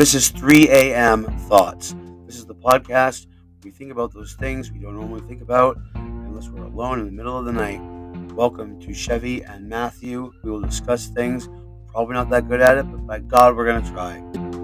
This is 3 a.m. Thoughts. This is the podcast where we think about those things we don't normally think about unless we're alone in the middle of the night. Welcome to Chevy and Matthew. We will discuss things. We're probably not that good at it, but by God, we're going to try.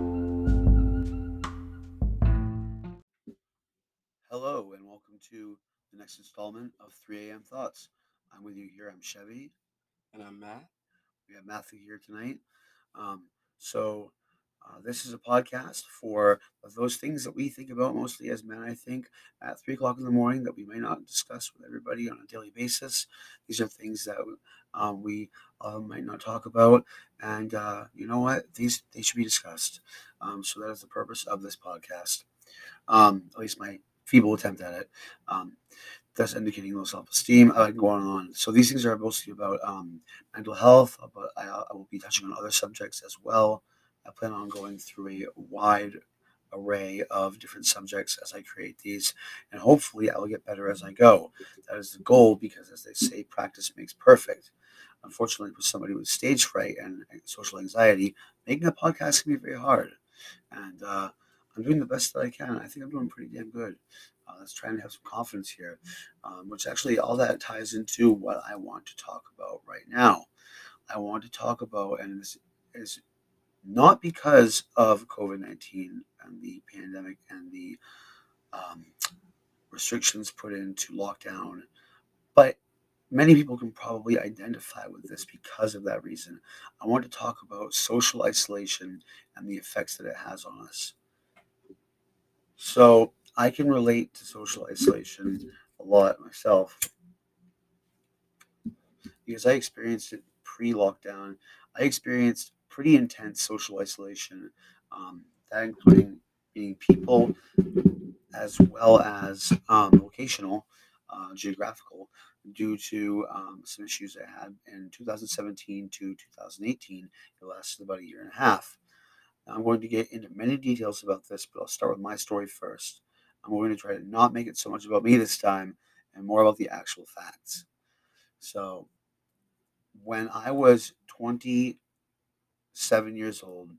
Hello, and welcome to the next installment of 3 a.m. Thoughts. I'm with you here. I'm Chevy. And I'm Matt. We have Matthew here tonight. So this is a podcast for those things that we think about mostly as men, I think, at 3 o'clock in the morning that we might not discuss with everybody on a daily basis. These are things that we might not talk about. And you know what? They should be discussed. So that is the purpose of this podcast. At least my feeble attempt at it. Thus indicating low self-esteem. I can go on and on. So these things are mostly about mental health, but I will be touching on other subjects as well. I plan on going through a wide array of different subjects as I create these, and hopefully I will get better as I go. That is the goal because, as they say, practice makes perfect. Unfortunately, for somebody with stage fright and social anxiety, making a podcast can be very hard. And I'm doing the best that I can. I think I'm doing pretty damn good. Let's try and have some confidence here, which actually all that ties into what I want to talk about right now. I want to talk about, and this is not because of COVID-19 and the pandemic and the um, restrictions put into lockdown, but many people can probably identify with this because of that reason. I want to talk about social isolation and the effects that it has on us. So I can relate to social isolation a lot myself because I experienced it pre-lockdown. I experienced pretty intense social isolation, that including being people as well as locational, geographical, due to some issues I had in 2017 to 2018. It lasted about a year and a half. Now, I'm going to get into many details about this, but I'll start with my story first. I'm going to try to not make it so much about me this time and more about the actual facts. So, when I was 27 years old,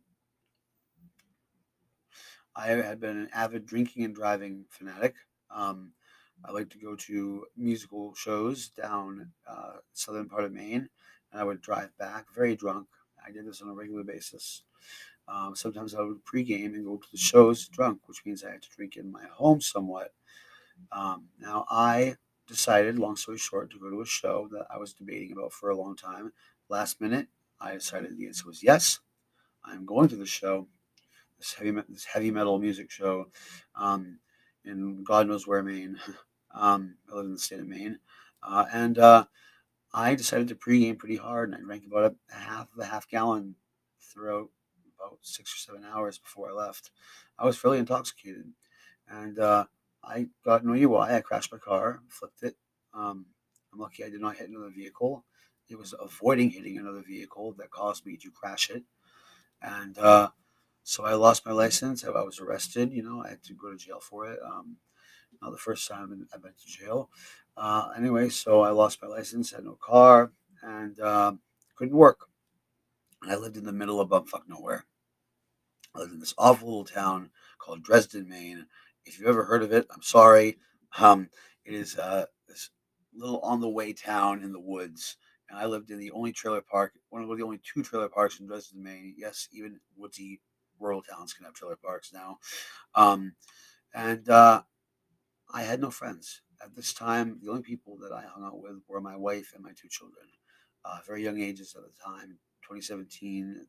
I had been an avid drinking and driving fanatic. Um, I like to go to musical shows down southern part of Maine, and I would drive back very drunk. I did this on a regular basis. Sometimes I would pregame and go to the shows drunk, which means I had to drink in my home somewhat. Now, I decided, long story short, to go to a show that I was debating about for a long time. Last minute, I decided the answer was yes. I'm going to the show, this heavy metal music show, um, in God knows where, Maine. I live in the state of Maine, and I decided to pregame pretty hard, and I drank about a half gallon throughout about 6 or 7 hours before I left. I was fairly intoxicated, and I got no UI. I crashed my car, flipped it. I'm lucky I did not hit another vehicle. It was avoiding hitting another vehicle that caused me to crash it, and so I lost my license. I was arrested. I had to go to jail for it. Not the first time I've been to jail. Anyway, so I lost my license, had no car, and couldn't work. And I lived in the middle of bumfuck nowhere. I lived in this awful little town called Dresden, Maine. If you've ever heard of it, I'm sorry. It is this little on the way town in the woods. And I lived in the only trailer park, one of the only two trailer parks in Dresden, Maine. Yes, even woodsy rural towns can have trailer parks now. Um, and I had no friends. At this time, the only people that I hung out with were my wife and my two children. Very young ages at the time. 2017,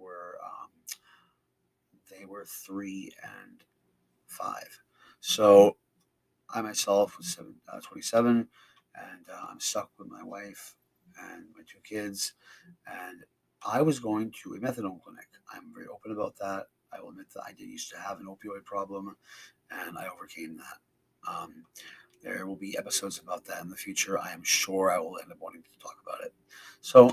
they were 3 and 5. So I myself was 27, and I'm stuck with my wife and my two kids. And I was going to a methadone clinic. I'm very open about that. I will admit that I did used to have an opioid problem, and I overcame that. There will be episodes about that in the future. I am sure I will end up wanting to talk about it. So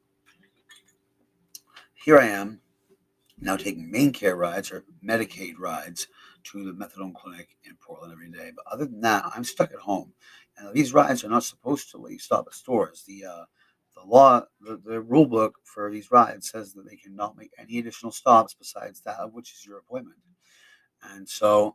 here I am now taking main care rides or Medicaid rides to the methadone clinic in Portland every day. But other than that, I'm stuck at home. And these rides are not supposed to stop at stores. The the rule book for these rides says that they cannot make any additional stops besides that which is your appointment. And so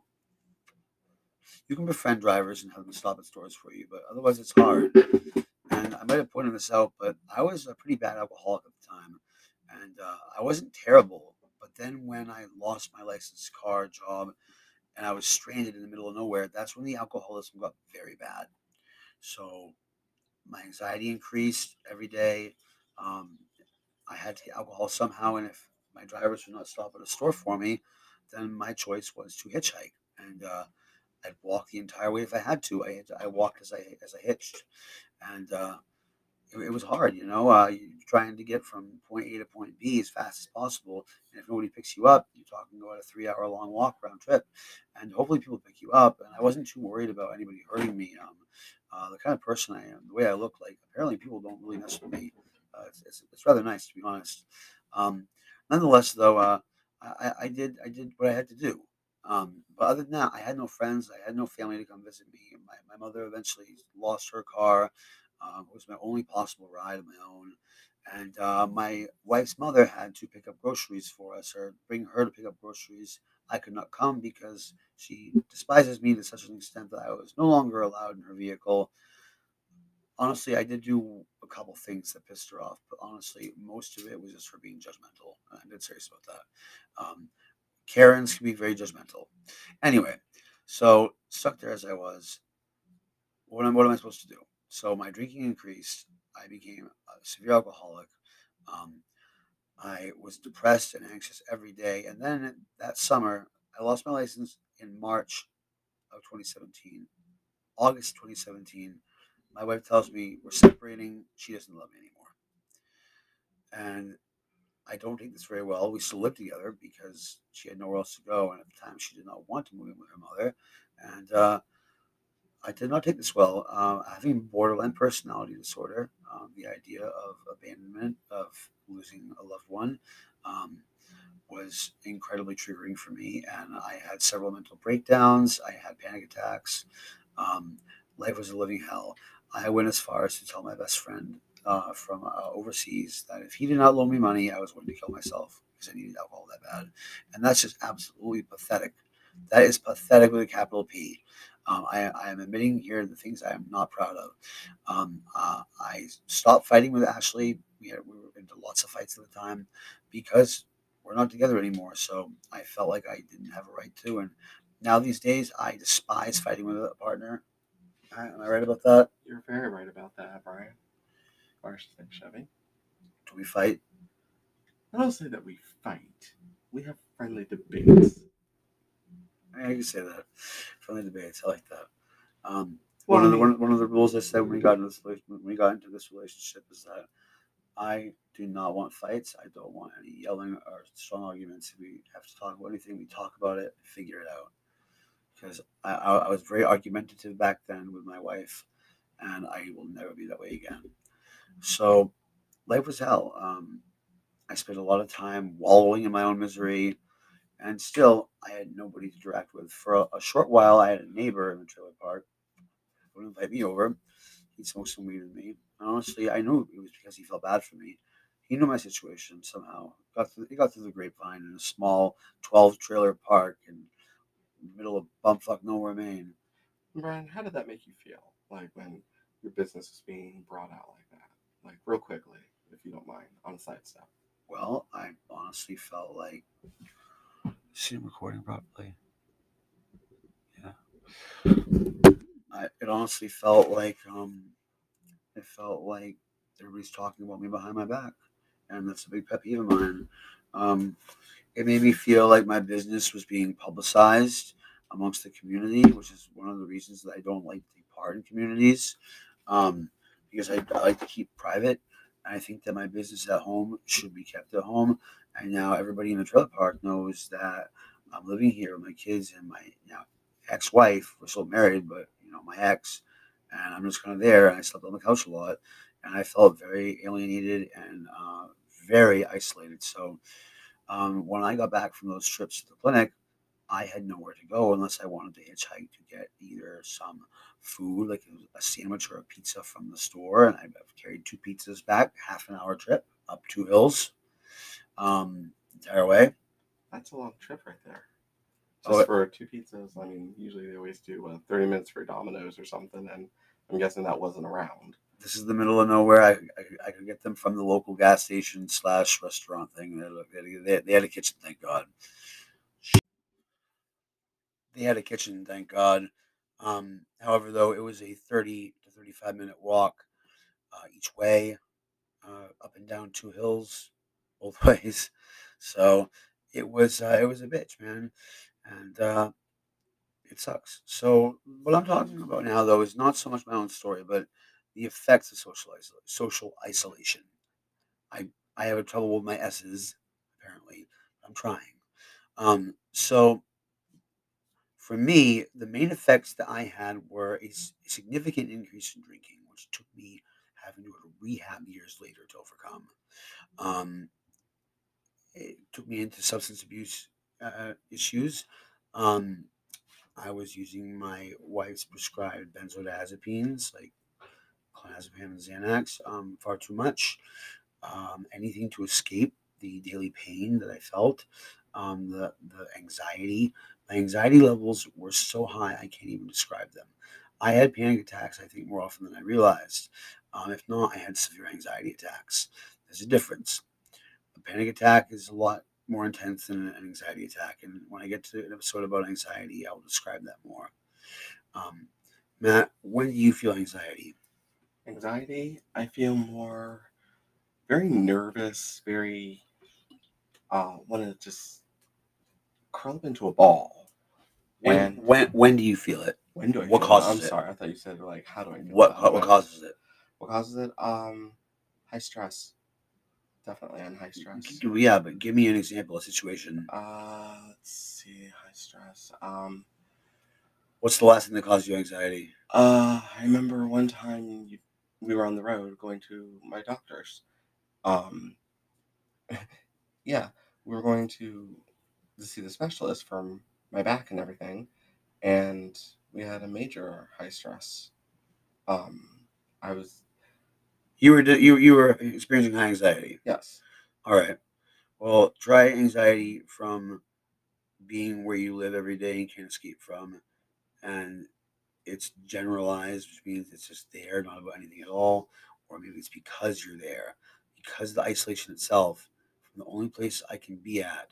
you can befriend drivers and have them stop at stores for you, but otherwise it's hard. And I might have pointed this out, but I was a pretty bad alcoholic at the time, and I wasn't terrible. But then when I lost my licensed car job and I was stranded in the middle of nowhere, that's when the alcoholism got very bad. So my anxiety increased every day. Um, I had to get alcohol somehow, and if my drivers would not stop at a store for me, then my choice was to hitchhike. And I'd walk the entire way if I had to. I walked as I hitched, and it was hard. You trying to get from point A to point B as fast as possible. And if nobody picks you up, you're talking about a 3 hour long walk round trip, and hopefully people pick you up. And I wasn't too worried about anybody hurting me. The kind of person I am, the way I look, like apparently people don't really mess with me. It's rather nice to be honest. Um, Nonetheless, though, I did what I had to do. But other than that, I had no friends. I had no family to come visit me. My mother eventually lost her car. It was my only possible ride of my own. And my wife's mother had to pick up groceries for us or bring her to pick up groceries. I could not come because she despises me to such an extent that I was no longer allowed in her vehicle. Honestly, I did do a couple things that pissed her off, but honestly, most of it was just her being judgmental. I'm dead serious about that. Karens can be very judgmental. Anyway, so stuck there as I was, what am I supposed to do? So my drinking increased. I became a severe alcoholic. Um, I was depressed and anxious every day. And then that summer, I lost my license in March of 2017. August 2017, my wife tells me we're separating. She doesn't love me anymore. And I don't take this very well. We still live together because she had nowhere else to go. And at the time, she did not want to move in with her mother. And I did not take this well. Having borderline personality disorder, the idea of abandonment, of losing a loved one, um, was incredibly triggering for me. And I had several mental breakdowns. I had panic attacks. Um, Life was a living hell. I went as far as to tell my best friend from overseas that if he did not loan me money, I was going to kill myself because I needed alcohol that bad. And that's just absolutely pathetic. That is pathetic with a capital P. I am admitting here the things I am not proud of. I stopped fighting with Ashley. We were into lots of fights at the time because we're not together anymore. So I felt like I didn't have a right to. And now these days, I despise fighting with a partner. Am I right about that? You're very right about that, Brian. First thing, Chevy. Do we fight? I don't say that we fight. We have friendly debates. I can say that. Friendly debates. I like that. Well, One I of the mean, one of the rules I said when we got into this relationship is that I do not want fights. I don't want any yelling or strong arguments. If we have to talk about anything, we talk about it, figure it out. Because I was very argumentative back then with my wife, and I will never be that way again. So life was hell. I spent a lot of time wallowing in my own misery, and still I had nobody to interact with. For a short while, I had a neighbor in the trailer park who would invite me over. He'd smoke some weed with me. And honestly, I knew it was because he felt bad for me. He knew my situation somehow. He got through the grapevine in a small 12 trailer park in the middle of bumfuck nowhere, Maine. Brian, how did that make you feel? Like when your business was being brought out like that? Like, real quickly, if you don't mind, on a side step. Well, I honestly felt like. See, I'm recording properly. Yeah. It honestly felt like everybody's talking about me behind my back, and that's a big pet peeve of mine. Um, it made me feel like my business was being publicized amongst the community, which is one of the reasons that I don't like to take part in communities, um, because I like to keep private. And I think that my business at home should be kept at home. And now everybody in the trailer park knows that I'm living here with my kids and my ex-wife. We're still married, but my ex, and I'm just kind of there. And I slept on the couch a lot, and I felt very alienated and very isolated. So when I got back from those trips to the clinic, I had nowhere to go unless I wanted to hitchhike to get either some food, like a sandwich or a pizza from the store. And I've carried 2 pizzas back, half an hour trip up 2 hills, entire way. That's a long trip right there. Oh, Just for 2 pizzas. I mean, usually they always do 30 minutes for Domino's or something, and I'm guessing that wasn't around. this is the middle of nowhere. I could get them from the local gas station slash restaurant thing. They had a kitchen, thank God. They had a kitchen, thank God. However, though, it was a 30 to 35 minute walk each way, up and down 2 hills, both ways. So it was a bitch, man, and it sucks. So what I'm talking about now, though, is not so much my own story, but the effects of social isolation. I I have trouble with my S's, apparently. I'm trying. So for me, the main effects that I had were a significant increase in drinking, which took me having to go to rehab years later to overcome. Um, it took me into substance abuse issues. Um, I was using my wife's prescribed benzodiazepines like clonazepam and Xanax far too much. Anything to escape the daily pain that I felt, the anxiety. My anxiety levels were so high I can't even describe them. I had panic attacks, I think, more often than I realized. If not, I had severe anxiety attacks. There's a difference. A panic attack is a lot more intense than an anxiety attack, and when I get to an episode about anxiety, I'll describe that more. Um, Matt, when do you feel anxiety? Anxiety, I feel more very nervous, very want to just curl up into a ball. And And when do you feel it? when do I What feel it? I'm causes it? sorry, I thought you said like how do I feel What it? what causes it? What causes it? High stress. Definitely on high stress. Yeah, but give me an example, a situation. Let's see, high stress. What's the last thing that caused you anxiety? I remember one time we were on the road going to my doctor's. Um, yeah, we were going to see the specialist for my back and everything, and we had a major high stress. Um, I was You were experiencing high anxiety. yes, All right. Well, try anxiety from being where you live every day and can't escape from, and it's generalized, which means it's just there, not about anything at all, or maybe it's because you're there, because the isolation itself, from the only place I can be at,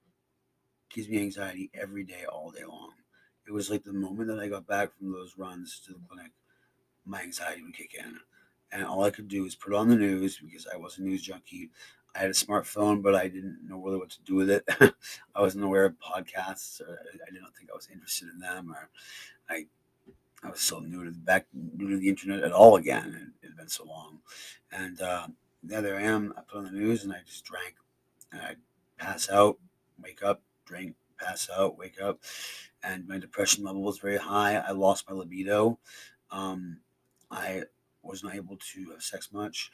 gives me anxiety every day, all day long. It was like the moment that I got back from those runs to the clinic, my anxiety would kick in. And all I could do was put on the news because I was a news junkie. I had a smartphone, but I didn't know really what to do with it. I wasn't aware of podcasts, or I didn't think I was interested in them, or I I was so new to the internet at all again. It had been so long, and there I am. I put on the news and I just drank, and I pass out, wake up, drink, pass out, wake up, and my depression level was very high. I lost my libido. Um, I was not able to have sex much.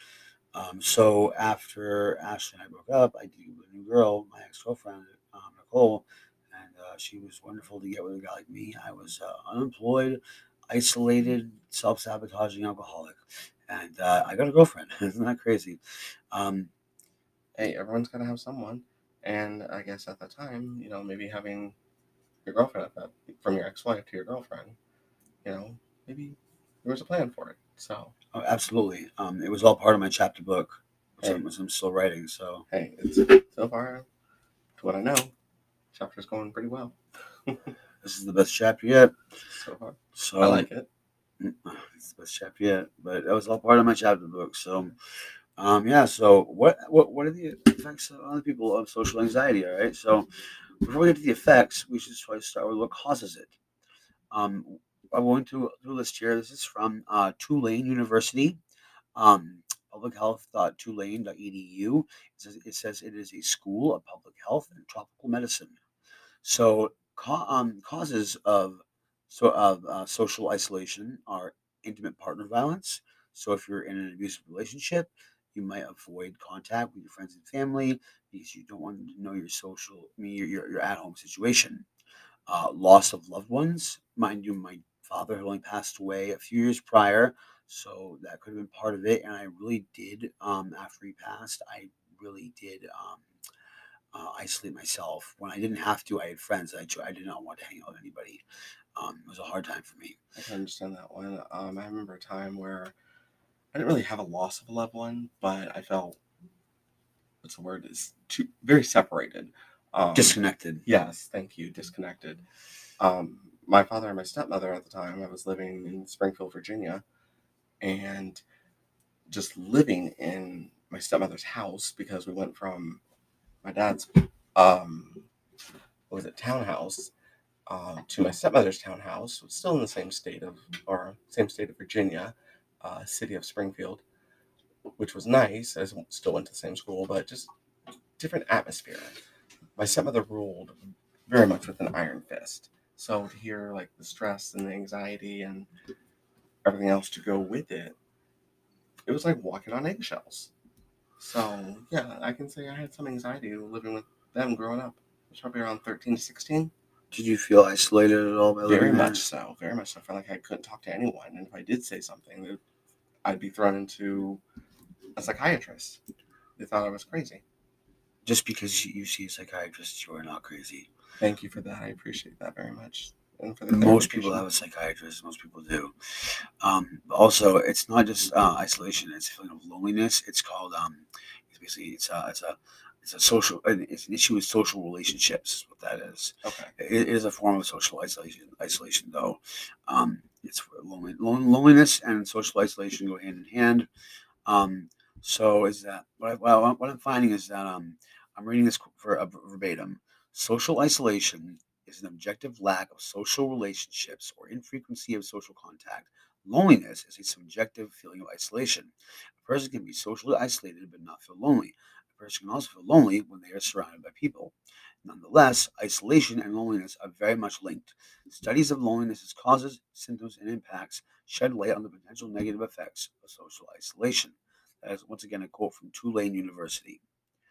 So after Ashley and I broke up, I dated with a new girl, my ex girlfriend, Nicole, and she was wonderful to get with a guy like me. I was unemployed, isolated, self sabotaging alcoholic, and I got a girlfriend. Isn't that crazy? Um, hey, everyone's gotta have someone, and I guess at the time, maybe having your girlfriend at that from your ex-wife to your girlfriend, maybe there was a plan for it. So oh, absolutely. It was all part of my chapter book, which hey, I'm still writing. So hey, it's so far to what I know, chapter's going pretty well. this is the best chapter yet. So far, So I like it. it's the best chapter yet. But that was all part of my chapter book. So yeah. So what are the effects of other people of social anxiety? All right. So before we get to the effects, we should try to start with what causes it. Um, I'm going to do a list here. This is from Tulane University. Publichealth.tulane.edu. It says it is a school of public health and tropical medicine. So causes of social isolation are intimate partner violence. So if you're in an abusive relationship, you might avoid contact with your friends and family because you don't want them to know your social, I mean, your at home situation. Loss of loved ones. Mind you, my father had only passed away a few years prior, so that could have been part of it. And I really did, after he passed, I really did isolate myself. When I didn't have to, I had friends. I did not want to hang out with anybody. It was a hard time for me. I can understand that one. I remember a time where I didn't really have a loss of a loved one, but I felt, what's the word, is too very separated. Disconnected. Yes, thank you, disconnected. My father and my stepmother at the time, I was living in Springfield, Virginia, and just living in my stepmother's house because we went from my dad's townhouse to my stepmother's townhouse, still in the same state of Virginia, city of Springfield, which was nice. I still went to the same school, but just different atmosphere. My stepmother ruled very much with an iron fist. So to hear like the stress and the anxiety and everything else to go with it, it was like walking on eggshells. So yeah, I can say I had some anxiety living with them growing up. I was probably around 13 to 16. Did you feel isolated at all by Very living there? much so. Very much so. I felt like I couldn't talk to anyone, and if I did say something, I'd be thrown into a psychiatrist. They thought I was crazy. Just because you see a psychiatrist, you are not crazy. Thank you for that. I appreciate that very much. And for the Most people have a psychiatrist. Most people do. Also, it's not just isolation; it's a feeling of loneliness. It's called it's basically it's a social. It's an issue with social relationships. Is what that is. Okay. It is a form of social isolation. Isolation, though, it's loneliness and social isolation go hand in hand. So is that what I'm finding is that I'm reading this for verbatim. Social isolation is an objective lack of social relationships or infrequency of social contact. Loneliness is a subjective feeling of isolation. A person can be socially isolated but not feel lonely. A person can also feel lonely when they are surrounded by people. Nonetheless, isolation and loneliness are very much linked. Studies of loneliness's causes, symptoms, and impacts shed light on the potential negative effects of social isolation. That is once again a quote from Tulane University.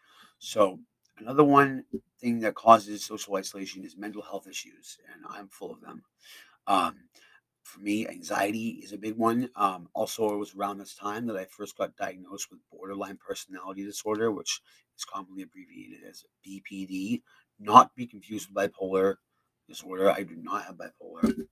So another one thing that causes social isolation is mental health issues, and I'm full of them. Um, for me, anxiety is a big one. Also, it was around this time that I first got diagnosed with borderline personality disorder, which is commonly abbreviated as BPD. Not be confused with bipolar disorder. I do not have bipolar.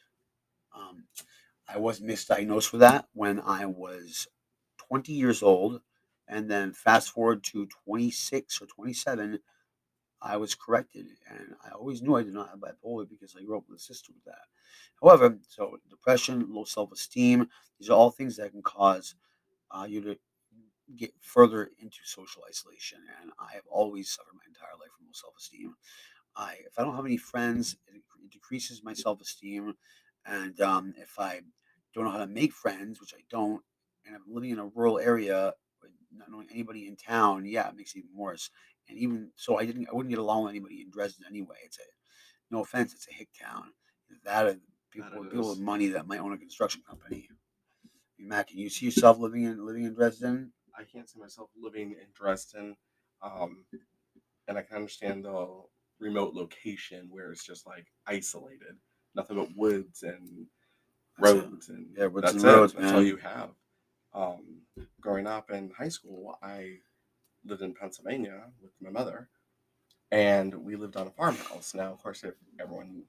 Um, I was misdiagnosed with that when I was 20 years old. And then fast forward to 26 or 27, I was corrected. And I always knew I did not have bipolar because I grew up with a sister with that. However, so depression, low self esteem, these are all things that can cause you to get further into social isolation. And I have always suffered my entire life from low self esteem. If I don't have any friends, it decreases my self esteem, and if I don't know how to make friends, which I don't, and I'm living in a rural area, with not knowing anybody in town, yeah, it makes it even worse. And even so, I wouldn't get along with anybody in Dresden anyway. No offense, it's a hick town. That are people with money that might own a construction company. Matt, can you see yourself living in Dresden? I can't see myself living in Dresden, um, and I can understand the remote location where it's just like isolated, nothing but woods and roads, and Yeah, woods that's and roads, That's all man. you have. Growing up in high school, I lived in Pennsylvania with my mother, and we lived on a farmhouse. Now, of course, if everyone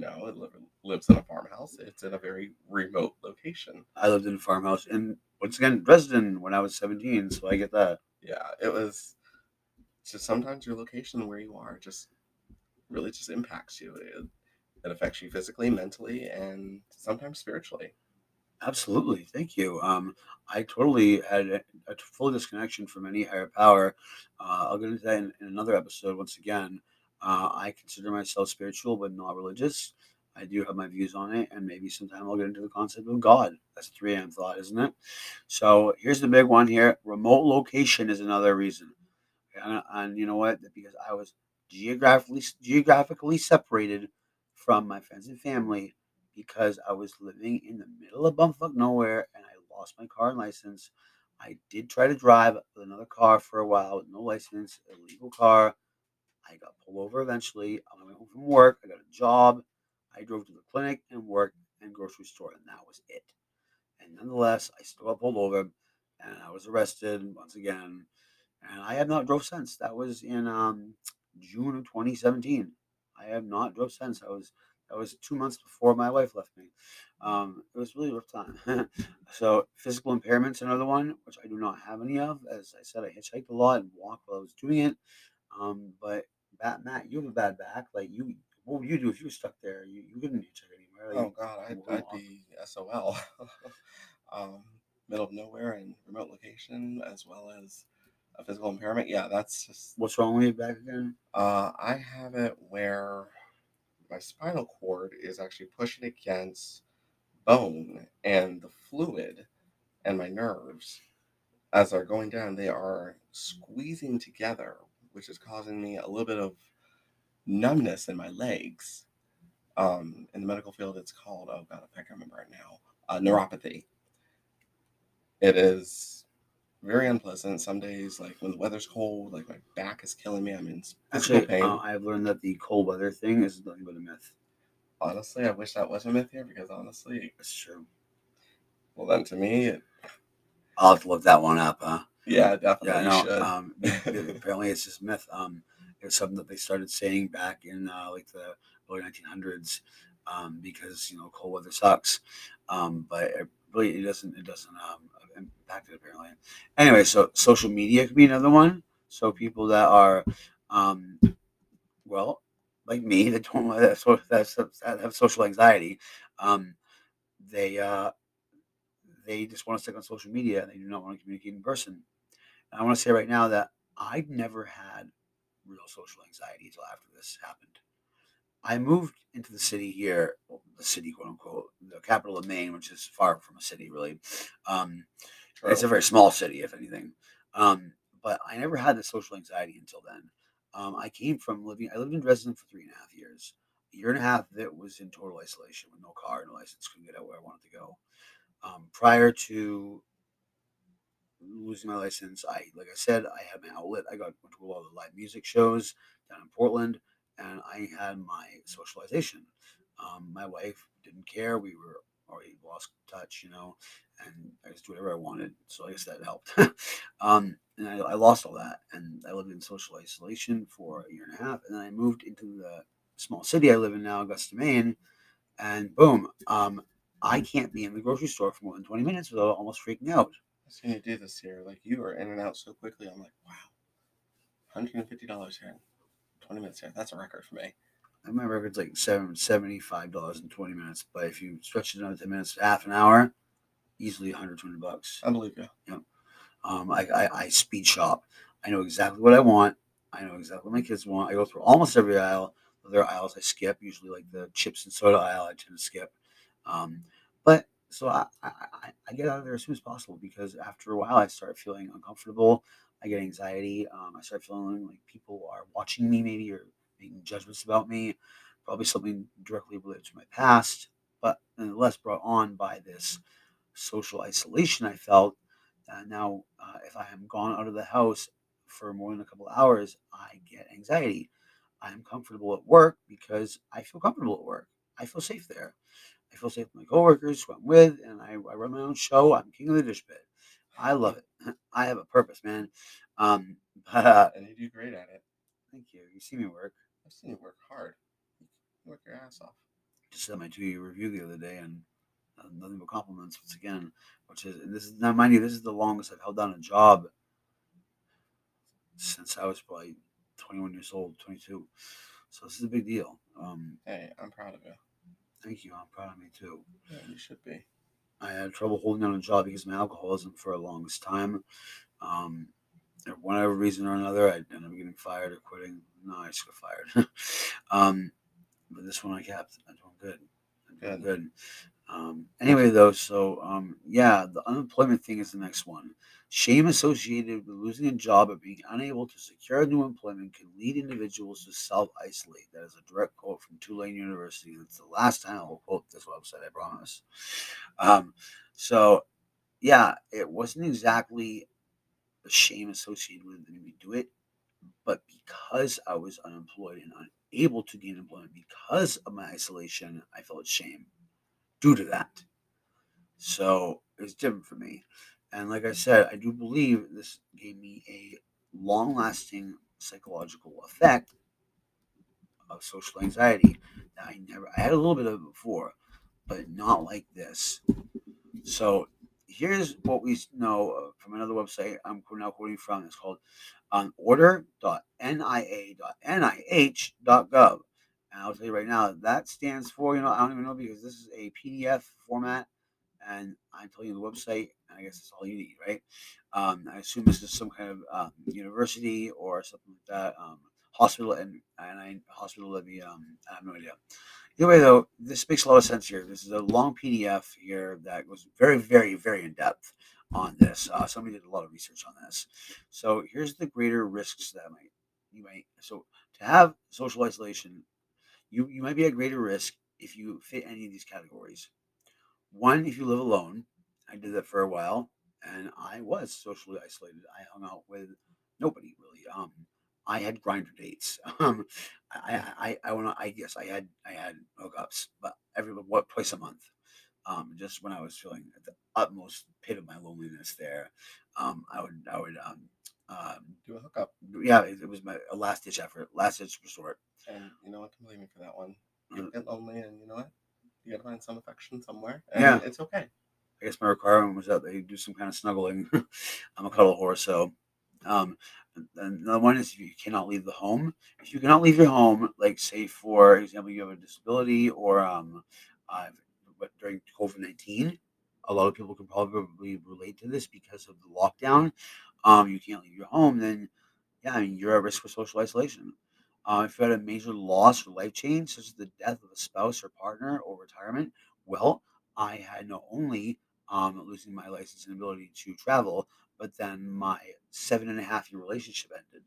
lives in a farmhouse, it's in a very remote location. I lived in a farmhouse, and once again, Dresden when I was 17, so I get that. Yeah, it was just sometimes your location where you are just really just impacts you. It affects you physically, mentally, and sometimes spiritually. Absolutely, thank you. I totally had a full disconnection from any higher power. I'll get into that in another episode. Once again, I consider myself spiritual but not religious. I do have my views on it, and maybe sometime I'll get into the concept of God. That's a 3 a.m. thought, isn't it? So here's the big one here. Remote location is another reason. And you know what? Because I was geographically separated from my friends and family because I was living in the middle of bumfuck nowhere and I lost my car and license. I did try to drive another car for a while with no license, illegal car. I got pulled over eventually. I went home from work. I got a job. I drove to the clinic and work and grocery store, and that was it. And nonetheless, I still got pulled over, and I was arrested once again. And I have not drove since. That was in June of 2017. I have not drove since. That was 2 months before my wife left me. It was really a rough time. So physical impairments, another one which I do not have any of. As I said, I hitchhiked a lot and walked while I was doing it. But Matt, you have a bad back. Like you, what would you do if you were stuck there? You couldn't hitchhike anywhere. Like Oh God, you I'd walk. be SOL. um, Middle of nowhere and remote location, as well as a physical impairment. Yeah, that's just. What's wrong with your back again? I have it where my spinal cord is actually pushing against bone, and the fluid and my nerves, as they're going down, they are squeezing together, which is causing me a little bit of numbness in my legs. In the medical field, it's called, oh God, I can't remember right now, neuropathy. It is very unpleasant. Some days, like when the weather's cold, like my back is killing me. I'm in physical Actually, pain. I've learned that the cold weather thing is nothing but a myth. Honestly, I wish that wasn't a myth here because honestly, It's true. well, then to me, I'll have to look that one up, huh? yeah, Yeah, I definitely you know. should. Apparently it's just myth. It's something that they started saying back in like the early 1900s, because cold weather sucks. But it really it doesn't impact it apparently. Anyway, so social media could be another one. So people that are, um, well, like me that don't that have social anxiety, um, they uh, they just want to stick on social media and they do not want to communicate in person. And I want to say right now that I never had real social anxiety until after this happened. I moved into the city here, well, the city, quote unquote, the capital of Maine, which is far from a city, really. Um, it's True. a very small city, if anything. But I never had the social anxiety until then. I lived in Dresden for 3.5 years. A year and a half of it was in total isolation with no car, no license, couldn't get out where I wanted to go. Prior to losing my license, like I said, I had my outlet. Went to a lot of the live music shows down in Portland, and I had my socialization. My wife didn't care. We were already lost touch, and I just do whatever I wanted. So I guess that helped. And I lost all that, and I lived in social isolation for a year and a half, and then I moved into the small city I live in now, Augusta, Maine, and boom, I can't be in the grocery store for more than 20 minutes without almost freaking out. I've seen you do this here. Like you are in and out so quickly. I'm like, wow, $150 here in 20 minutes here. That's a record for me. My record's like $75 in 20 minutes, but if you stretch it another 10 minutes, half an hour, easily $120. I believe you. You know, I speed shop. I know exactly what I want. I know exactly what my kids want. I go through almost every aisle. There are aisles I skip, usually like the chips and soda aisle. I tend to skip, um, but so I get out of there as soon as possible because after a while I start feeling uncomfortable. I get anxiety. I start feeling like people are watching me, maybe, or making judgments about me. Probably something directly related to my past, but nonetheless brought on by this social isolation I felt. Now, if I am gone out of the house for more than a couple of hours, I get anxiety. I am comfortable at work because I feel comfortable at work. I feel safe there. I feel safe with my coworkers who I'm with, and I run my own show. I'm king of the dish pit. I love it. I have a purpose, man. Um, but And you do great at it. thank you. You see me work. I've seen you work hard. You work your ass off. Just did my 2 year review the other day, and nothing but compliments once again. Which is, and this is now, mind you, this is the longest I've held down a job since I was probably 21 years old, 22. So this is a big deal. Hey, I'm proud of you. Thank you. I'm proud of me too. Yeah, you should be. I had trouble holding down a job because of my alcoholism for a longest time. Um, for whatever reason or another, I ended up getting fired or quitting. No, I just got fired. But this one I kept. I'm doing good. I'm doing Good. good. Anyway, though, so yeah, the unemployment thing is the next one. Shame associated with losing a job or being unable to secure new employment can lead individuals to self isolate. That is a direct quote from Tulane University. That's the last time I will quote this website, I promise. Um, so, yeah, it wasn't exactly the shame associated with it that made me do it. But because I was unemployed and unable to gain employment because of my isolation, I felt shame due to that. So it's different for me. And like I said, I do believe this gave me a long lasting psychological effect of social anxiety that I had a little bit of it before, but not like this. So here's what we know from another website I'm now quoting from. It's called order.nia.nih.gov. And I'll tell you right now, that stands for, I don't even know because this is a PDF format and I'm telling you the website, and I guess that's all you need, right? I assume this is some kind of university or something like that, hospital, and hospital of the I have no idea. Either way, though, this makes a lot of sense here. This is a long PDF here that was very, very, very in depth on this. Somebody did a lot of research on this. So here's the greater risks that you might. So to have social isolation, you might be at greater risk if you fit any of these categories. One, if you live alone, I did that for a while, and I was socially isolated. I hung out with nobody really. I had grinder dates. I guess I had hookups, but twice a month. Just when I was feeling at the utmost pit of my loneliness, there, I would Do a hookup. yeah, it was my a last ditch effort, last ditch resort. And you know what? Don't blame me for that one. Uh, You get lonely, and you know what? You gotta find some affection somewhere, and Yeah, it's okay. I guess my requirement was that they do some kind of snuggling. I'm a cuddle whore, so. Um, and another one is if you cannot leave the home. If you cannot leave your home, like say for example, you have a disability or uh, but during COVID-19, a lot of people can probably relate to this because of the lockdown. You can't leave your home, then yeah, I mean you're at risk for social isolation. If you had a major loss or life change, such as the death of a spouse or partner or retirement, well, I had not only losing my license and ability to travel, but then my 7.5 year relationship ended.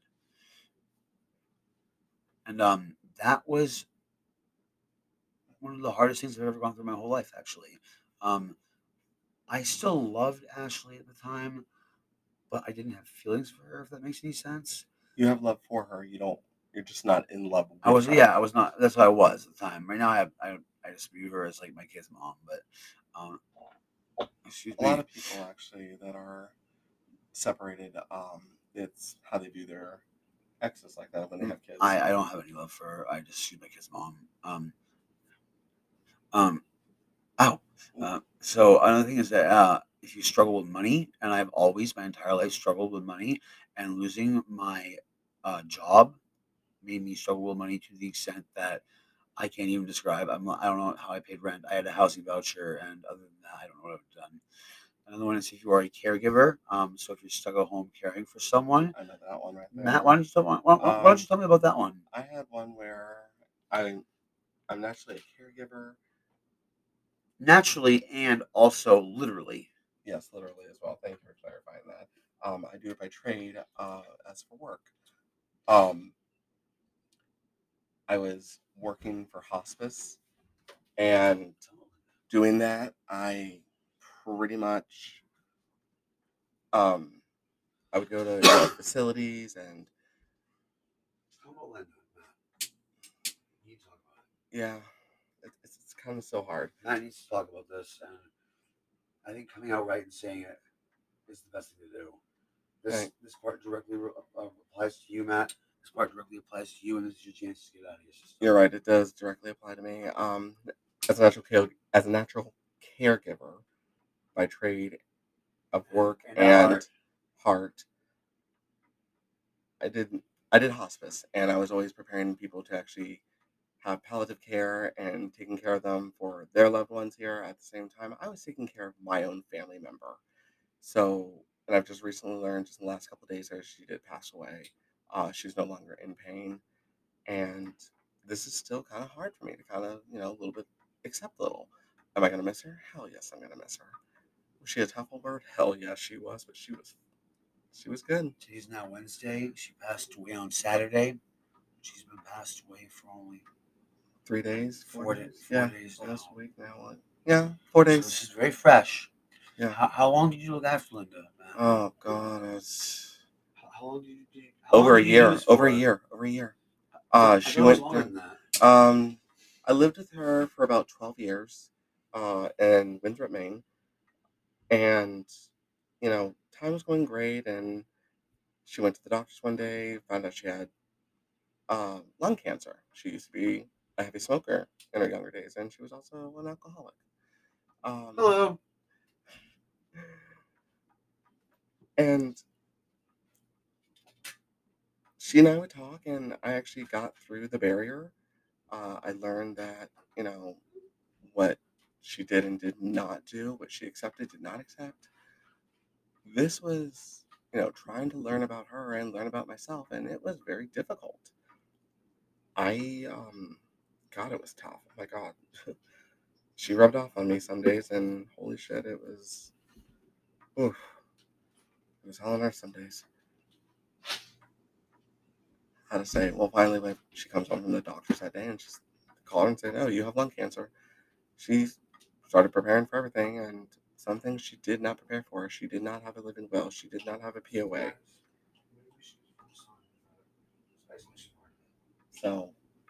And that was one of the hardest things I've ever gone through my whole life, actually. Um, I still loved Ashley at the time, but I didn't have feelings for her, if that makes any sense. You have love for her. You don't. You're just not in love I with was, her. yeah, I was not, that's what I was at the time. Right now, I just view her as like my kid's mom, but, um, excuse A lot me. of people actually that are separated. It's how they view their exes like that when they have kids. I don't have any love for her. I just, she's my kid's mom. Um, Ow. So another thing is that if you struggle with money, and I've always my entire life struggled with money, and losing my job made me struggle with money to the extent that I can't even describe. I don't know how I paid rent. I had a housing voucher, and other than that, I don't know what I've done. Another one is if you are a caregiver. So if you're stuck at home caring for someone, I know that one right there. Matt, why don't you tell me about that one? I had one where I'm naturally a caregiver. Naturally and also literally. Yes, literally as well. Thank you for clarifying that. I do it by trade as for work. Um, I was working for hospice, and doing that, I pretty much I would go to facilities and yeah, it's kind of so hard. Matt needs to talk about this, and I think coming out right and saying it is the best thing to do. This part directly applies to you, Matt. This part directly applies to you, and this is your chance to get out of your system. You're right. It does directly apply to me. As a natural caregiver by trade of work and heart, I did hospice, and I was always preparing people to actually have palliative care and taking care of them for their loved ones here. At the same time, I was taking care of my own family member. So, and I've just recently learned, just in the last couple of days, that she did pass away. She's no longer in pain, and this is still kind of hard for me to kind of, a little bit accept a little. Am I gonna miss her? Hell yes, I'm gonna miss her. Was she a tough old bird? Hell yes, she was, but she was good. Today's now Wednesday. She passed away on Saturday. She's been passed away for only 3 days, 4 days. 4 days, almost a week now. Yeah, 4 days. So this is very fresh. Yeah. How long did you look after Linda, Matt? Oh God, it's How long did you? How long Over a did you do year. this Over a for? year. Over a year. I She thought it was went longer through. than that. I lived with her for about 12 years, in Winthrop, Maine, and time was going great. And she went to the doctors one day, found out she had lung cancer. She used to be a heavy smoker in her younger days, and she was also an alcoholic. Hello. And she and I would talk, and I actually got through the barrier. I learned that, what she did and did not do, what she accepted, did not accept. This was, trying to learn about her and learn about myself, and it was very difficult. God, it was tough. Oh my God. She rubbed off on me some days, and holy shit, oof, it was hell on earth some days. How to say, well, finally, when she comes home from the doctors that day and just called her and said, oh, you have lung cancer. She started preparing for everything, and some things she did not prepare for. She did not have a living will. She did not have a POA. So,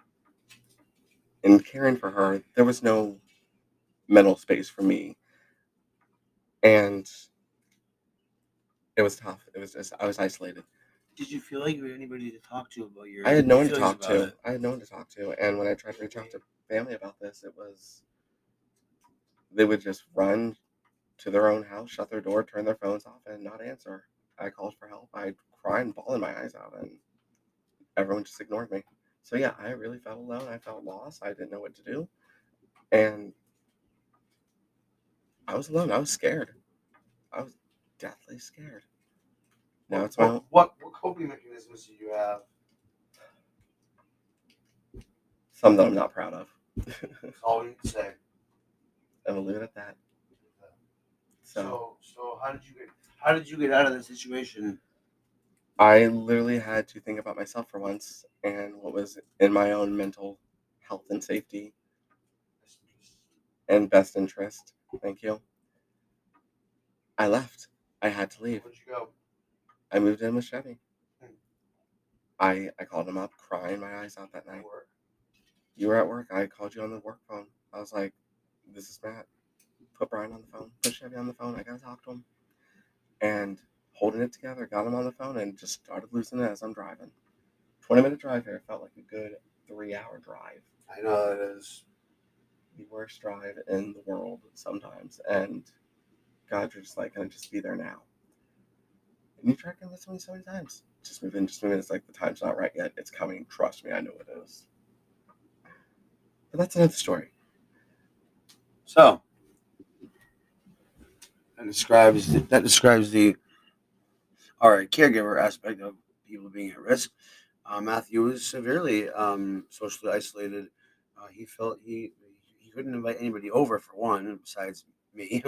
in caring for her, there was no mental space for me. And it was tough. It was just, I was isolated. Did you feel like you had anybody to talk to about your I had no one to feelings talk about to. it? I had no one to talk to. And when I tried to reach out to family about this, they would just run to their own house, shut their door, turn their phones off, and not answer. I called for help. I'd cry and bawl my eyes out, and everyone just ignored me. So yeah, I really felt alone. I felt lost. I didn't know what to do. And I was alone. I was scared. I was deathly scared. Now it's my own. What coping mechanisms do you have? Some that I'm not proud of. That's all we need to say. And we'll leave it at that. So how did you get out of the situation? I literally had to think about myself for once and what was in my own mental health and safety and best interest. Thank you. I left. I had to leave. Where'd you go? I moved in with Chevy. I called him up, crying my eyes out that night. You were at work. I called you on the work phone. I was like, this is Matt. Put Brian on the phone. Put Chevy on the phone. I gotta talk to him. And holding it together, got him on the phone and just started losing it as I'm driving. 20-minute drive here felt like a good 3-hour drive. I know it is. The worst drive in the world sometimes. And God, you're just like, can I just be there now? And you try to convince me so many times. Just move in, just move in. It's like the time's not right yet. It's coming. Trust me, I know it is. But that's another story. So that describes the caregiver aspect of people being at risk. Matthew was severely socially isolated. He felt he couldn't invite anybody over for one, besides me.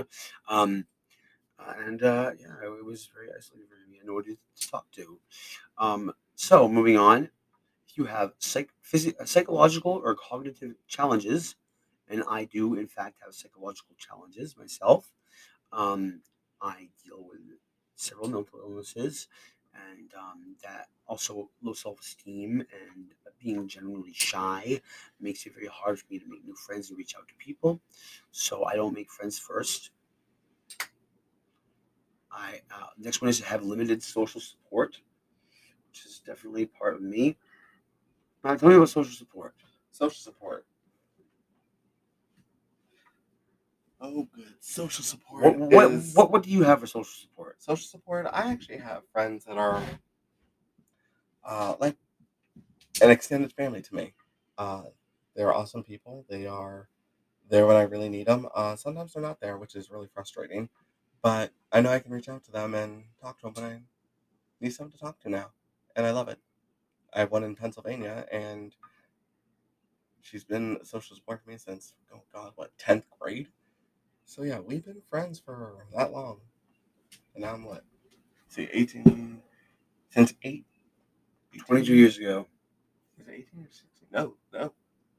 It was very isolated for him. He had nobody to talk to. So moving on, if you have psychological or cognitive challenges, and I do in fact have psychological challenges myself. I deal with several mental illnesses, and that also low self-esteem and being generally shy makes it very hard for me to make new friends and reach out to people. So I don't make friends first. I Next one is to have limited social support, which is definitely part of me. Tell me about social support. Social support. Oh, good. Social support. What do you have for social support? Social support. I actually have friends that are like an extended family to me. They're awesome people. They are there when I really need them. Sometimes they're not there, which is really frustrating. But I know I can reach out to them and talk to them when I need someone to talk to now, and I love it. I have one in Pennsylvania, and she's been social support for me since, oh God, 10th grade? So yeah, we've been friends for that long. And now I'm what? See, 18, since 8. 22 years ago. Was it 18 or 16? No.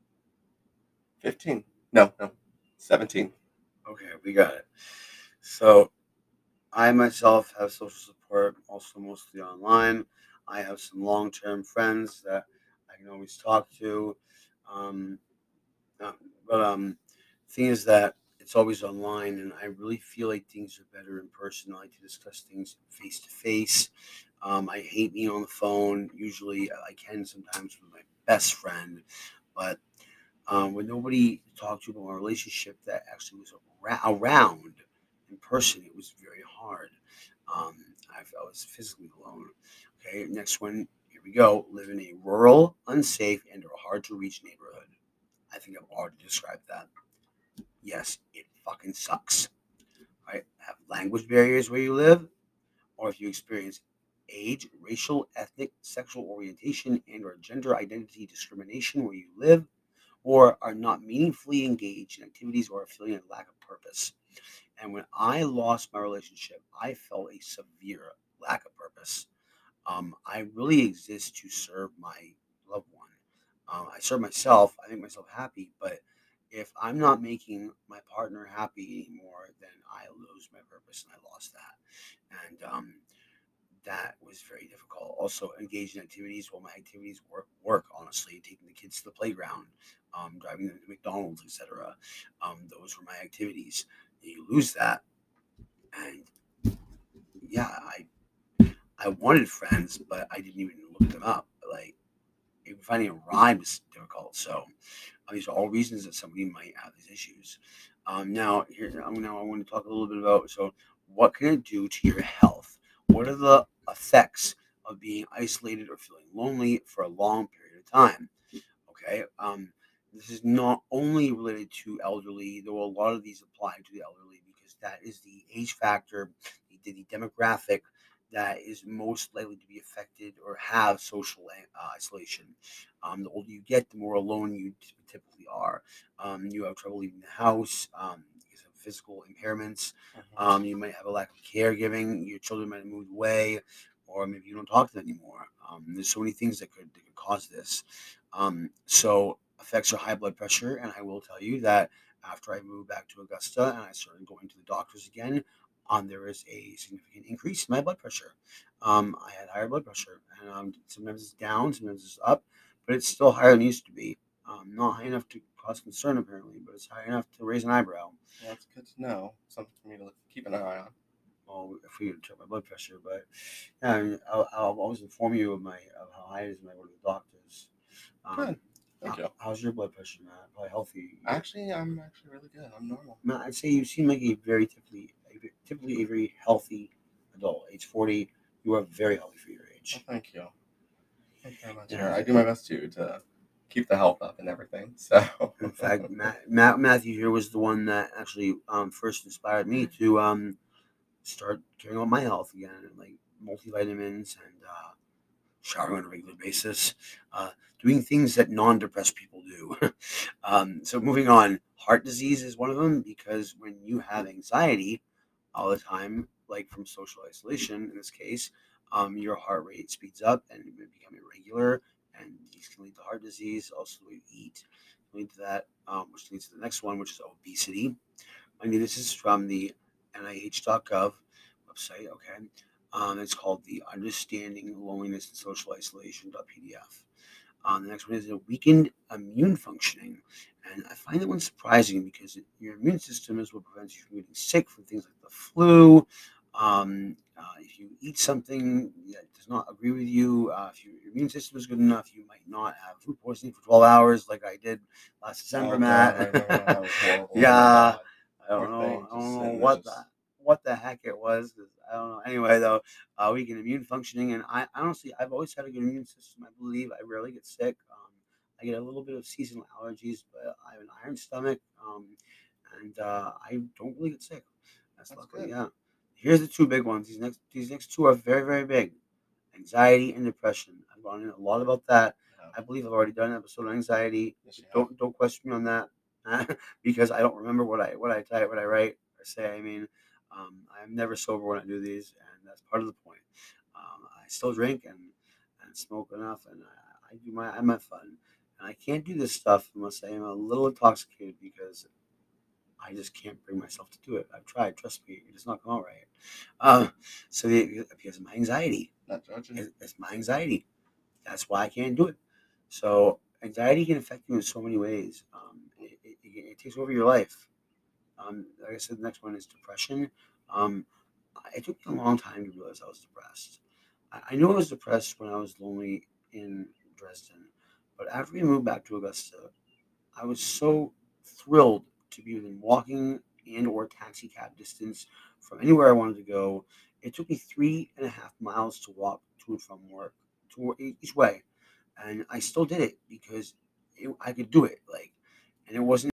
15. No. 17. Okay, we got it. So I myself have social support also mostly online. I have some long-term friends that I can always talk to. Um, uh, but thing is that it's always online, and I really feel like things are better in person. I like to discuss things face to face. I hate being on the phone. Usually, I can sometimes with my best friend, but with nobody to talk to about my relationship that actually was around in person, it was very hard. Um, I was physically alone. Okay, next one. Here we go. Live in a rural, unsafe, and or hard to reach neighborhood. I think I've already described that. Yes, it fucking sucks. Right? Have language barriers where you live, or if you experience age, racial, ethnic, sexual orientation, and or gender identity discrimination where you live, or are not meaningfully engaged in activities or are feeling a lack of purpose. And when I lost my relationship, I felt a severe lack of purpose. I really exist to serve my loved one. I serve myself. I make myself happy. But if I'm not making my partner happy anymore, then I lose my purpose, and I lost that. And that was very difficult. Also, engaged in activities. Well, my activities work honestly, taking the kids to the playground, driving them to McDonald's, etc. Those were my activities. You lose that, and yeah, I wanted friends, but I didn't even look them up. Like even finding a rhyme is difficult. So these are all reasons that somebody might have these issues. Now I want to talk a little bit about what can it do to your health? What are the effects of being isolated or feeling lonely for a long period of time? Okay, this is not only related to elderly, though a lot of these apply to the elderly because that is the age factor, the demographic that is most likely to be affected or have social isolation. The older you get, the more alone you typically are. You have trouble leaving the house because of physical impairments. You might have a lack of caregiving. Your children might have moved away, or maybe you don't talk to them anymore. There's so many things that could cause this. So affects your high blood pressure, and I will tell you that after I moved back to Augusta and I started going to the doctors again, there was a significant increase in my blood pressure. I had higher blood pressure, and sometimes it's down, sometimes it's up, but it's still higher than it used to be. Not high enough to cause concern apparently, but it's high enough to raise an eyebrow. Well, that's good to know. Something for me to keep an eye on. Well, if we check my blood pressure, but yeah, I mean, I'll always inform you of how high it is when I go to the doctors. Good. Um, Thank you. how's your blood pressure, Matt? Probably healthy. Actually, I'm actually really good. I'm normal. Matt, I'd say you seem like typically a very healthy adult. Age 40, you are very healthy for your Well, age. thank you. Thank you very much, Yeah. sir. I do my best to keep the health up and everything. So In fact, Matthew here was the one that actually first inspired me to start caring about my health again, and like multivitamins and showering on a regular basis, uh, doing things that non-depressed people do. So moving on, heart disease is one of them because when you have anxiety all the time, like from social isolation in this case, your heart rate speeds up and it may become irregular, and these can lead to heart disease. Also, the way you eat can lead to that, which leads to the next one, which is obesity. I mean, this is from the NIH.gov website. Okay, it's called the Understanding Loneliness and Social Isolation.pdf. The next one is a weakened immune functioning. And I find that one surprising because your immune system is what prevents you from getting sick from things like the flu. If you eat something that does not agree with you, if your immune system is good enough, you might not have food poisoning for 12 hours like I did last December, oh Matt. god, I remember that. That was horrible. Oh my Yeah, god. I don't Poor know. thing, I just don't know sitting there, just what the heck it was. 'Cause I don't know. Anyway, though, weakened immune functioning, and I honestly I've always had a good immune system. I believe I rarely get sick. I get a little bit of seasonal allergies, but I have an iron stomach, and I don't really get sick. That's that's luckily, good. yeah. Here's the two big ones. These next two are very very big. Anxiety and depression. I've gone in a lot about that. Yeah. I believe I've already done an episode on anxiety. Yes, you have. Don't question me on that because I don't remember what I type, what I write or say. I mean, I'm never sober when I do these, and that's part of the point. I still drink and smoke enough, and I have my fun. And I can't do this stuff unless I am a little intoxicated because I just can't bring myself to do it. I've tried. Trust me, it does not come out right. Uh, because of my anxiety, Not judging. it's my anxiety. That's why I can't do it. So anxiety can affect you in so many ways. It takes over your life. Like I said, the next one is depression. Um, it took me a long time to realize I was depressed. I knew I was depressed when I was lonely in Dresden, but after we moved back to Augusta, I was so thrilled to be within walking and or taxi cab distance from anywhere I wanted to go. It took me 3.5 miles to walk to and from work, each way, and I still did it because I could do it. And it wasn't,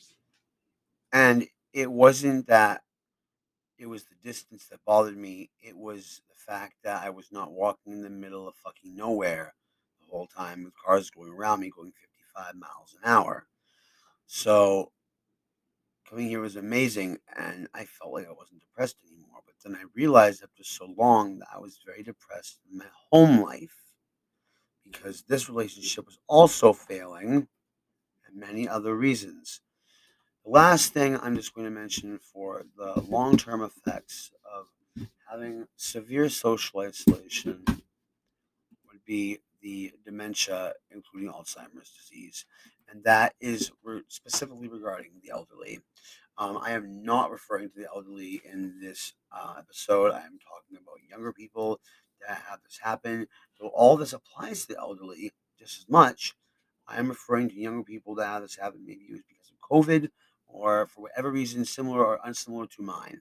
and it wasn't that it was the distance that bothered me. It was the fact that I was not walking in the middle of fucking nowhere the whole time with cars going around me going 55 miles an hour. So coming here was amazing, and I felt like I wasn't depressed anymore. But then I realized after so long that I was very depressed in my home life because this relationship was also failing and many other reasons. The last thing I'm just going to mention for the long term effects of having severe social isolation would be the dementia, including Alzheimer's disease. And that is specifically regarding the elderly. I am not referring to the elderly in this episode. I am talking about younger people that have this happen. So all this applies to the elderly just as much. I am referring to younger people that have this happen. Maybe it was because of COVID or for whatever reason, similar or unsimilar to mine.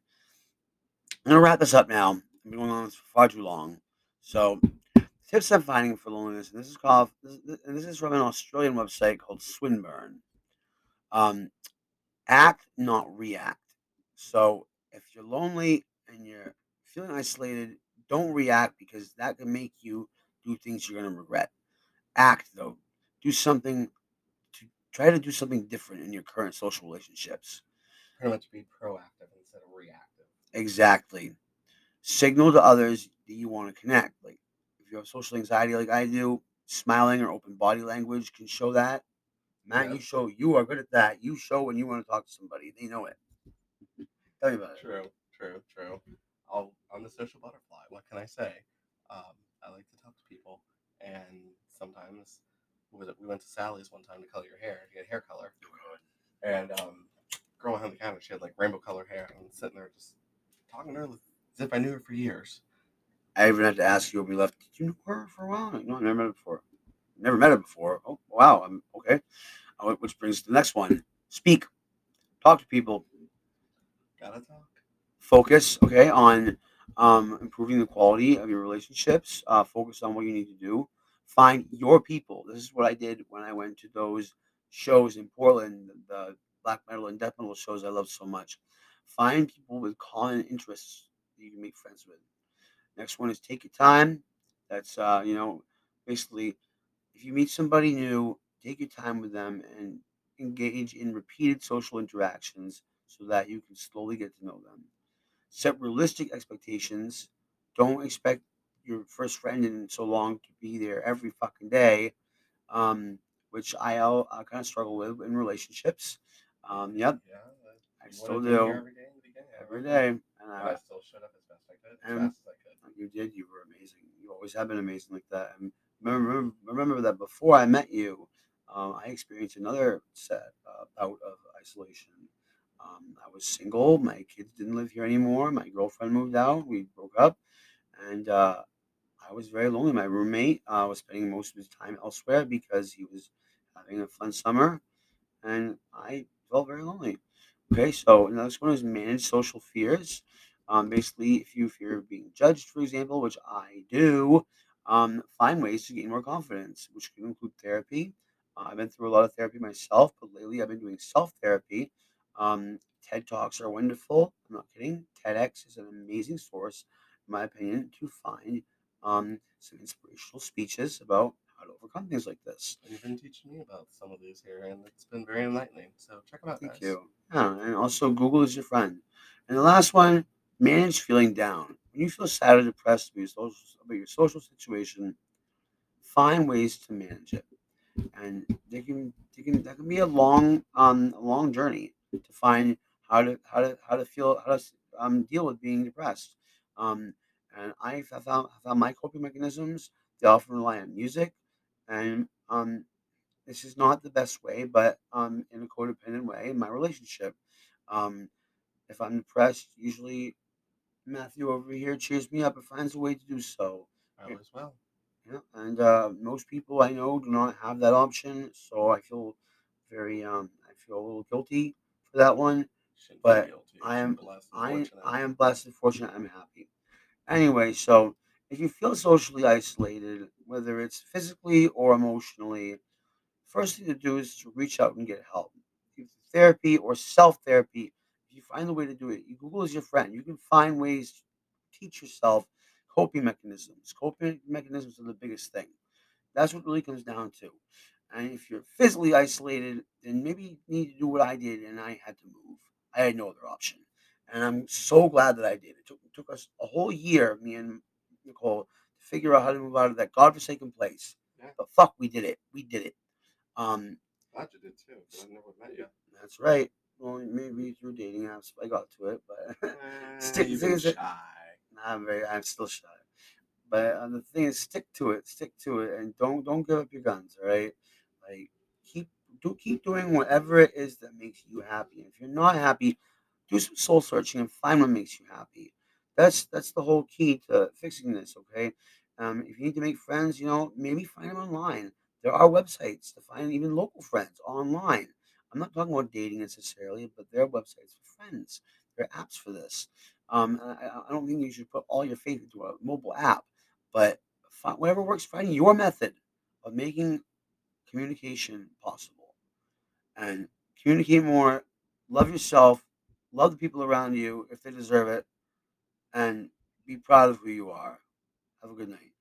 I'm gonna wrap this up now. I've been going on this for far too long. So, tips I'm finding for loneliness, and this is from an Australian website called Swinburne. Um, Act, not react. So, if you're lonely and you're feeling isolated, don't react because that can make you do things you're gonna regret. Act though. Do something to try to do something different in your current social relationships. Pretty much be proactive instead of reactive. Exactly. Signal to others that you want to connect. Like if you have social anxiety like I do, smiling or open body language can show that. Matt, Yep. you are good at that. You show when you want to talk to somebody. They know it. Tell me about it. True. I'm the social butterfly. What can I say? I like to talk to people, and sometimes we went to Sally's one time to color your hair to get hair color, and girl behind the counter, she had like rainbow colored hair, and I'm sitting there just talking to her as if I knew her for years. I even had to ask you when we left. Did you know her for a while? Like, no, I never met her before. Never met her before. Oh wow. I'm okay. Which brings us to the next one. Speak. Talk to people. Gotta talk. Focus, okay, on improving the quality of your relationships. Focus on what you need to do. Find your people. This is what I did when I went to those shows in Portland, the black metal and death metal shows I love so much. Find people with common interests that you can make friends with. Next one is take your time. That's basically if you meet somebody new, take your time with them and engage in repeated social interactions so that you can slowly get to know them. Set realistic expectations. Don't expect your first friend in so long to be there every fucking day, um, which I kind of struggle with in relationships. Yep, Yeah, I you still wanted to be here do every day in the beginning, every day, and and I still showed up as best I could, as and fast as I could. you did. You were amazing. You always have been amazing like that. And remember that before I met you, I experienced another sad bout of isolation. I was single. My kids didn't live here anymore. My girlfriend moved out. We broke up, and I was very lonely. My roommate was spending most of his time elsewhere because he was having a fun summer, and I felt very lonely. Okay, so the next one is manage social fears. Basically, if you fear of being judged, for example, which I do, find ways to gain more confidence, which can include therapy. I've been through a lot of therapy myself, but lately I've been doing self therapy. TED Talks are wonderful. I'm not kidding. TEDx is an amazing source, in my opinion, to find some inspirational speeches about how to overcome things like this. And you've been teaching me about some of these here, and it's been very enlightening. So check them out, Thank guys. you. Yeah, and also Google is your friend. And the last one, manage feeling down. When you feel sad or depressed about your social situation, find ways to manage it. And that can be a long journey to find how to deal with being depressed. Um, and I found my coping mechanisms. They often rely on music, and this is not the best way, but in a codependent way in my relationship. Um, if I'm depressed, usually Matthew over here cheers me up and finds a way to do so. All is well. Yeah, and most people I know do not have that option, so I feel a little guilty for that one. Shouldn't feel But guilty. I Feel am blessed and I fortunate. I am blessed and fortunate. I'm happy. Anyway, so if you feel socially isolated, whether it's physically or emotionally, first thing to do is to reach out and get help. Either therapy or self therapy. If you find a way to do it, Google is your friend. You can find ways to teach yourself coping mechanisms. Coping mechanisms are the biggest thing. That's what it really comes down to. And if you're physically isolated, then maybe you need to do what I did, and I had to move. I had no other option. And I'm so glad that I did. It took us a whole year, me and Nicole, to figure out how to move out of that godforsaken place. Yeah, But fuck, we did it. We did it. Um, glad you did too, because I never met you. that's right. Well, maybe through dating apps, I got to it, but You've been shy. I'm still shy. But the thing is, stick to it, and don't give up your guns. All right, like keep keep doing whatever it is that makes you happy. And if you're not happy, do some soul searching and find what makes you happy. That's the whole key to fixing this. Okay, if you need to make friends, maybe find them online. There are websites to find even local friends online. I'm not talking about dating necessarily, but there are websites for friends. There are apps for this. I don't think you should put all your faith into a mobile app, but whatever works, find your method of making communication possible and communicate more. Love yourself, love the people around you if they deserve it, and be proud of who you are. Have a good night.